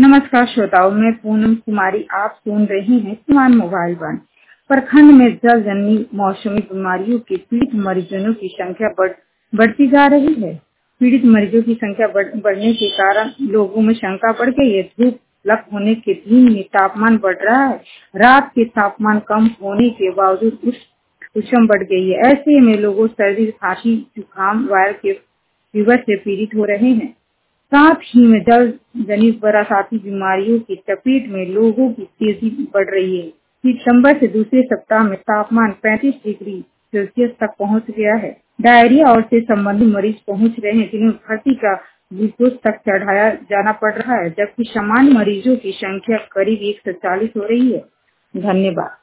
नमस्कार श्रोताओं, मैं पूनम कुमारी। आप सुन रही हैं किसान मोबाइल वन। प्रखंड में जल जन्य मौसमी बीमारियों के पीड़ित मरीजों की संख्या बढ़ती जा रही है। पीड़ित मरीजों की संख्या बढ़ने के कारण लोगों में शंका बढ़ गई है। धूप लग होने के दिन में तापमान बढ़ रहा है। रात के तापमान कम होने के बावजूद उष्ण बढ़ गई है। ऐसे में लोगों सर्दी, खांसी, जुकाम, वायरल के फीवर से पीड़ित हो रहे हैं। साथ ही में जल जनित बरसाती बीमारियों की चपेट में लोगों की तेजी बढ़ रही है। सितंबर से दूसरे सप्ताह में तापमान 35 डिग्री सेल्सियस तक पहुंच गया है। डायरिया और से संबंधित मरीज पहुंच रहे हैं, जिन्हें भर्ती का ग्लूकोज तक चढ़ाया जाना पड़ रहा है, जबकि सामान्य मरीजों की संख्या करीब 140 हो रही है। धन्यवाद।